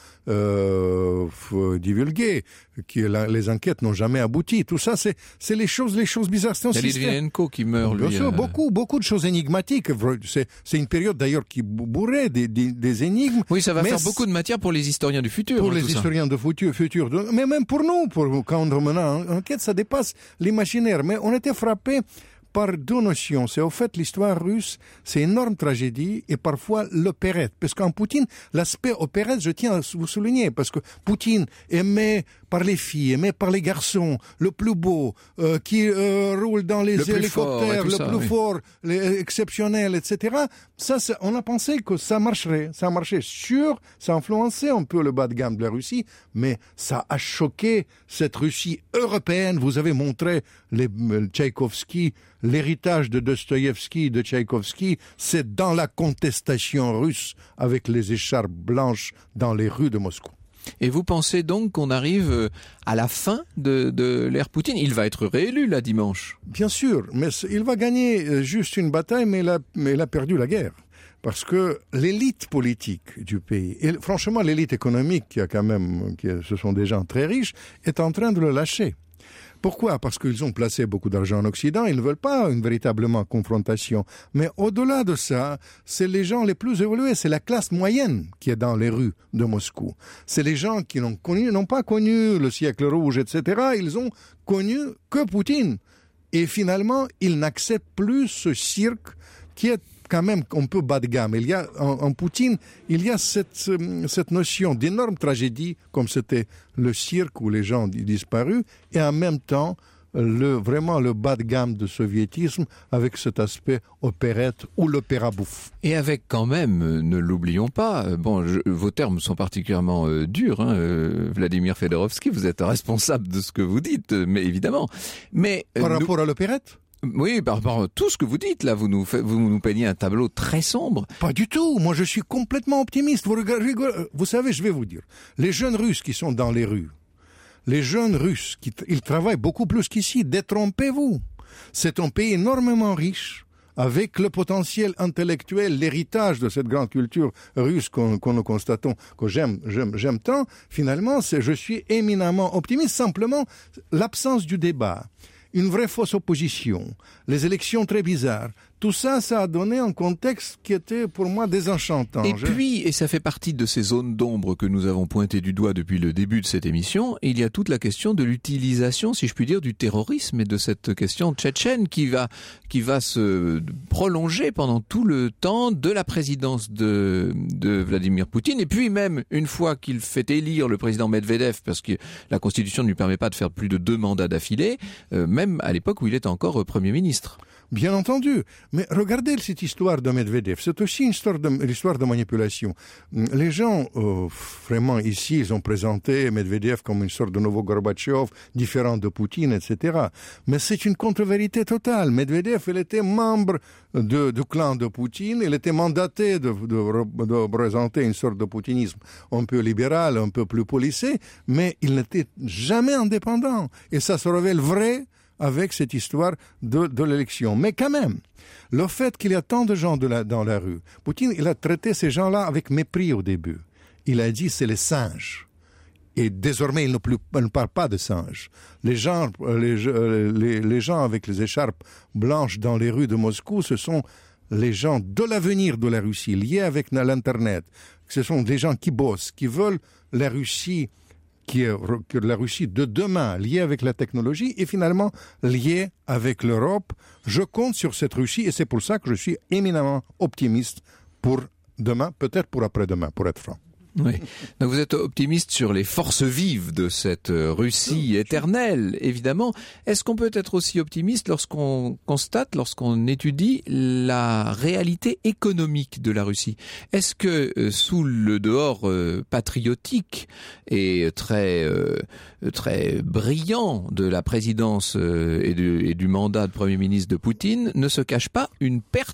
euh, divulgué, qui la, les enquêtes n'ont jamais abouti. Tout ça, c'est, c'est les choses, les choses bizarres. C'est un il y a Litvinenko qui meurt, lui. Bien sûr, euh... beaucoup, beaucoup de choses énigmatiques. C'est, c'est une période d'ailleurs qui bourrait des, des, des énigmes. Oui, ça va faire beaucoup de matière pour les historiens du futur. Pour hein, les historiens du futur, futur, mais même pour nous, pour, quand on mène une enquête, ça dépasse l'imaginaire. Mais on était frappés par deux notions. C'est au fait l'histoire russe, c'est une énorme tragédie et parfois l'opérette. Parce qu'en Poutine, l'aspect opérette, je tiens à vous souligner, parce que Poutine aimait par les filles, aimé par les garçons, le plus beau, euh, qui euh, roule dans les le hélicoptères, le ça, plus oui. fort, les, exceptionnel, et cetera. Ça, ça, on a pensé que ça marcherait. Ça marchait sûr, ça influençait un peu le bas de gamme de la Russie, mais ça a choqué cette Russie européenne. Vous avez montré les euh, Tchaïkovski, l'héritage de Dostoïevski, de Tchaïkovski, c'est dans la contestation russe avec les écharpes blanches dans les rues de Moscou. Et vous pensez donc qu'on arrive à la fin de, de l'ère Poutine? Il va être réélu là dimanche. Bien sûr, mais il va gagner juste une bataille, mais il a, mais il a perdu la guerre. Parce que l'élite politique du pays, et franchement l'élite économique, qui a quand même, qui, ce sont des gens très riches, est en train de le lâcher. Pourquoi? Parce qu'ils ont placé beaucoup d'argent en Occident, ils ne veulent pas une véritablement confrontation. Mais au-delà de ça, c'est les gens les plus évolués, c'est la classe moyenne qui est dans les rues de Moscou. C'est les gens qui n'ont connu, n'ont pas connu le siècle rouge, et cetera. Ils ont connu que Poutine. Et finalement, ils n'acceptent plus ce cirque qui est quand même un peu bas de gamme. Il y a, en, en Poutine, il y a cette, cette notion d'énorme tragédie, comme c'était le cirque où les gens ont disparu, et en même temps, le, vraiment le bas de gamme du soviétisme avec cet aspect opérette ou l'opéra bouffe. Et avec quand même, ne l'oublions pas, bon, je, vos termes sont particulièrement euh, durs, hein, euh, Vladimir Fedorovski, vous êtes responsable de ce que vous dites, mais évidemment. Mais, Par euh, rapport nous... à l'opérette? Oui, par rapport à tout ce que vous dites, là, vous nous, fait, vous nous peignez un tableau très sombre. Pas du tout. Moi, je suis complètement optimiste. Vous, regardez, vous savez, je vais vous dire. Les jeunes Russes qui sont dans les rues, les jeunes Russes, qui, ils travaillent beaucoup plus qu'ici. Détrompez-vous. C'est un pays énormément riche, avec le potentiel intellectuel, l'héritage de cette grande culture russe qu'on, qu'on nous constatons, que j'aime, j'aime, j'aime tant. Finalement, c'est, je suis éminemment optimiste. Simplement, l'absence du débat, une vraie fausse opposition, les élections très bizarres, tout ça, ça a donné un contexte qui était pour moi désenchantant. Et Je... puis, et ça fait partie de ces zones d'ombre que nous avons pointées du doigt depuis le début de cette émission, il y a toute la question de l'utilisation, si je puis dire, du terrorisme et de cette question tchétchène qui va, qui va se prolonger pendant tout le temps de la présidence de, de Vladimir Poutine. Et puis même, une fois qu'il fait élire le président Medvedev, parce que la Constitution ne lui permet pas de faire plus de deux mandats d'affilée, euh, même à l'époque où il est encore euh, Premier ministre. Bien entendu. Mais regardez cette histoire de Medvedev. C'est aussi une histoire de, l'histoire de manipulation. Les gens, euh, vraiment ici, ils ont présenté Medvedev comme une sorte de nouveau Gorbatchev, différent de Poutine, et cetera. Mais c'est une contre-vérité totale. Medvedev, il était membre de, du clan de Poutine. Il était mandaté de, de, de représenter une sorte de poutinisme un peu libéral, un peu plus policé, mais il n'était jamais indépendant. Et ça se révèle vrai avec cette histoire de, de l'élection. Mais quand même, le fait qu'il y a tant de gens de la, dans la rue, Poutine, il a traité ces gens-là avec mépris au début. Il a dit c'est les singes. Et désormais, il ne, plus, il ne parle pas de singes. Les gens, les, les, les gens avec les écharpes blanches dans les rues de Moscou, ce sont les gens de l'avenir de la Russie, liés avec l'Internet. Ce sont des gens qui bossent, qui veulent la Russie qui est que la Russie de demain, liée avec la technologie, et finalement liée avec l'Europe. Je compte sur cette Russie, et c'est pour ça que je suis éminemment optimiste pour demain, peut-être pour après-demain, pour être franc. Oui. Donc vous êtes optimiste sur les forces vives de cette Russie éternelle, évidemment. Est-ce qu'on peut être aussi optimiste lorsqu'on constate, lorsqu'on étudie la réalité économique de la Russie? Est-ce que euh, sous le dehors euh, patriotique et très euh, très brillant de la présidence euh, et, de, et du mandat de Premier ministre de Poutine ne se cache pas une perte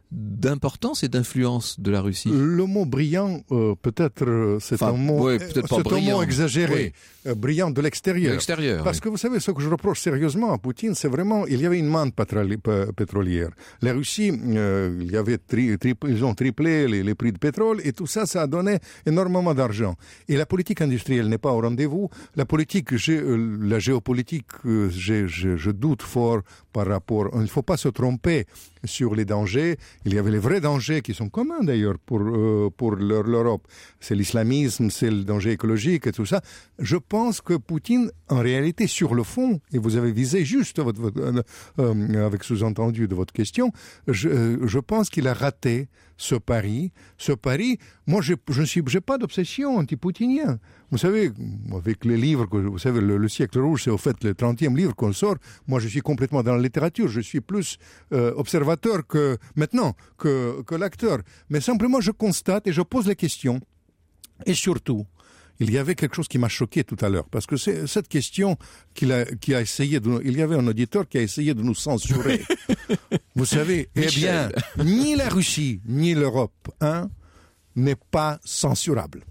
d'importance et d'influence de la Russie? Le mot brillant, euh, peut-être, euh, c'est enfin, un mot, ouais, peut-être pas c'est brillant. un mot exagéré, oui. euh, brillant de l'extérieur. De l'extérieur. Parce oui. que vous savez, ce que je reproche sérieusement à Poutine, c'est vraiment, il y avait une manne pétroli- p- pétrolière. La Russie, euh, il y avait tri- tri- ils ont triplé les, les prix de pétrole et tout ça, ça a donné énormément d'argent. Et la politique industrielle n'est pas au rendez-vous. La politique, gé- euh, la géopolitique, euh, j'ai- je, je doute fort par rapport. Il ne faut pas se tromper sur les dangers. Il y avait les vrais dangers qui sont communs d'ailleurs pour euh, pour leur, l'Europe. C'est l'islamisme, c'est le danger écologique et tout ça. Je pense que Poutine, en réalité, sur le fond, et vous avez visé juste votre, votre, euh, euh, avec sous-entendu de votre question, je, euh, je pense qu'il a raté ce pari. Ce pari, moi, je je ne suis, j'ai pas d'obsession anti-poutinien. Vous savez, avec les livres, que, vous savez, le, le siècle rouge, c'est au fait le trentième livre qu'on sort. Moi, je suis complètement dans la littérature. Je suis plus euh, observateur que maintenant que, que l'acteur. Mais simplement, je constate et je pose la question. Et surtout, il y avait quelque chose qui m'a choqué tout à l'heure, parce que c'est cette question qu'il a, qui a essayé de, il y avait un auditeur qui a essayé de nous censurer. Vous savez, eh bien, ni la Russie, ni l'Europe, hein, n'est pas censurable.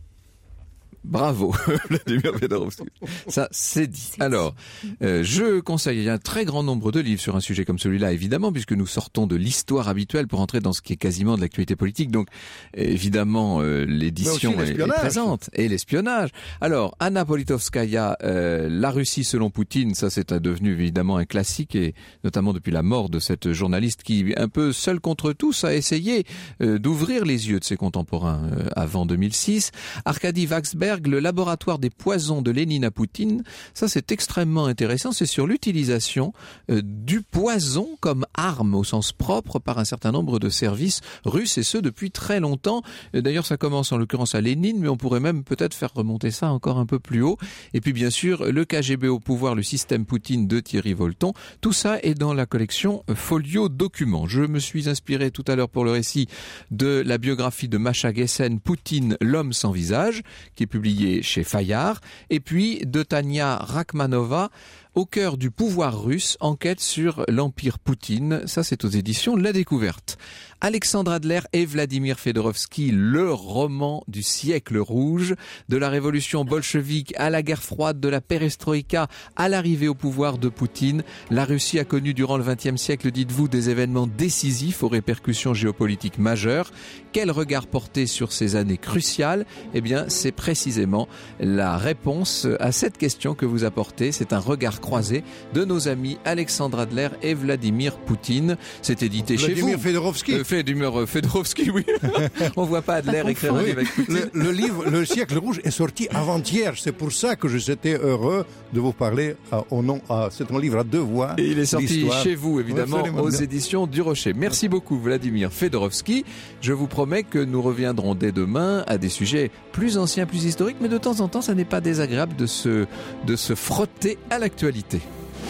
Bravo, Vladimir Fedorovski. Ça, c'est dit. Alors, euh, je conseille, il y a un très grand nombre de livres sur un sujet comme celui-là, évidemment, puisque nous sortons de l'histoire habituelle pour entrer dans ce qui est quasiment de l'actualité politique. Donc, évidemment, euh, l'édition est, est présente. Et l'espionnage. Alors, Anna Politkovskaya, euh, La Russie selon Poutine, ça c'est devenu évidemment un classique, et notamment depuis la mort de cette journaliste qui, un peu seule contre tous, a essayé euh, d'ouvrir les yeux de ses contemporains euh, avant deux mille six. Arkady Waksberg, Le laboratoire des poisons de Lénine à Poutine, ça c'est extrêmement intéressant, c'est sur l'utilisation euh, du poison comme arme au sens propre par un certain nombre de services russes, et ce depuis très longtemps. Et d'ailleurs ça commence en l'occurrence à Lénine, mais on pourrait même peut-être faire remonter ça encore un peu plus haut. Et puis bien sûr le K G B au pouvoir, le système Poutine de Thierry Volton, tout ça est dans la collection Folio Documents. Je me suis inspiré tout à l'heure pour le récit de la biographie de Masha Gessen, Poutine, l'homme sans visage, qui est publié chez Fayard, et puis de Tania Rachmanova, Au cœur du pouvoir russe, enquête sur l'empire Poutine. Ça, c'est aux éditions La Découverte. Alexandre Adler et Vladimir Fedorovski, le roman du siècle rouge, de la révolution bolchevique à la guerre froide, de la perestroïka à l'arrivée au pouvoir de Poutine. La Russie a connu durant le vingtième siècle, dites-vous, des événements décisifs aux répercussions géopolitiques majeures. Quel regard porter sur ces années cruciales? Eh bien, c'est précisément la réponse à cette question que vous apportez. C'est un regard croisé de nos amis Alexandre Adler et Vladimir Poutine. C'est édité Vladimir chez vous. Vladimir Fedorovski. Euh, Vladimir Fedorovski, oui. On voit pas Adler écrire un livre avec Poutine. Le, le livre Le siècle rouge est sorti avant-hier. C'est pour ça que j'étais heureux de vous parler à, au nom. À, c'est un livre à deux voix. Et il est sorti l'histoire. chez vous, évidemment, Ouais, aux bien. éditions du Rocher. Merci beaucoup, Vladimir Fedorovski. Je vous promets que nous reviendrons dès demain à des sujets plus anciens, plus historiques, mais de temps en temps, ça n'est pas désagréable de se, de se frotter à l'actualité.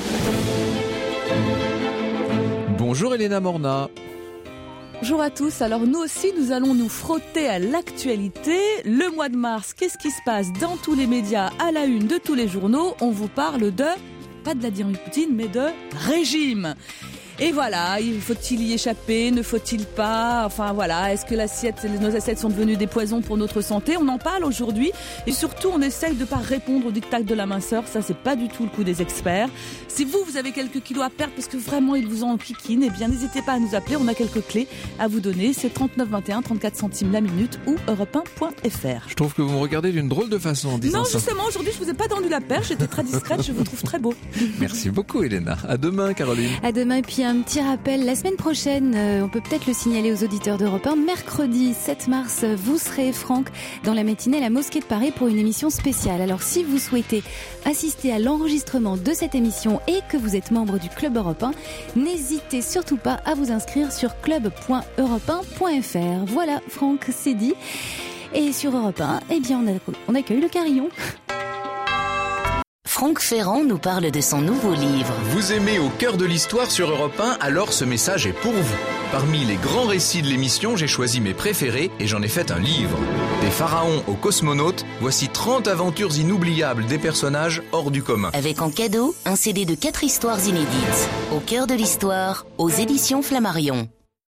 Bonjour Elena Morna. Bonjour à tous, alors nous aussi nous allons nous frotter à l'actualité. Le mois de mars, qu'est-ce qui se passe dans tous les médias, à la une de tous les journaux? On vous parle de, pas de Vladimir Poutine, mais de régime. Et voilà, faut-il y échapper? Ne faut-il pas? Enfin voilà, est-ce que l'assiette, nos assiettes sont devenues des poisons pour notre santé? On en parle aujourd'hui et surtout on essaye de pas répondre au diktat de la minceur. Ça c'est pas du tout le coup des experts. Si vous, vous avez quelques kilos à perdre parce que vraiment ils vous en piquinent, eh bien n'hésitez pas à nous appeler. On a quelques clés à vous donner. C'est trente-neuf vingt et un, trente-quatre centimes la minute ou europe un point f r. Je trouve que vous me regardez d'une drôle de façon en disant Non, ça. justement, aujourd'hui je vous ai pas tendu la perche. J'étais très discrète. Je vous trouve très beau. Merci beaucoup Elena. À demain Caroline. À demain, et puis un petit rappel, la semaine prochaine, euh, on peut peut-être le signaler aux auditeurs d'Europe un, mercredi sept mars, vous serez, Franck, dans la matinée à la Mosquée de Paris pour une émission spéciale. Alors si vous souhaitez assister à l'enregistrement de cette émission et que vous êtes membre du Club Europe un, n'hésitez surtout pas à vous inscrire sur club point europe un point f r. Voilà, Franck, c'est dit. Et sur Europe un, eh bien, on, a, on accueille le Carillon. Franck Ferrand nous parle de son nouveau livre. Vous aimez Au cœur de l'histoire sur Europe un, alors ce message est pour vous. Parmi les grands récits de l'émission, j'ai choisi mes préférés et j'en ai fait un livre. Des pharaons aux cosmonautes, voici trente aventures inoubliables des personnages hors du commun. Avec en cadeau, un C D de quatre histoires inédites. Au cœur de l'histoire, aux éditions Flammarion.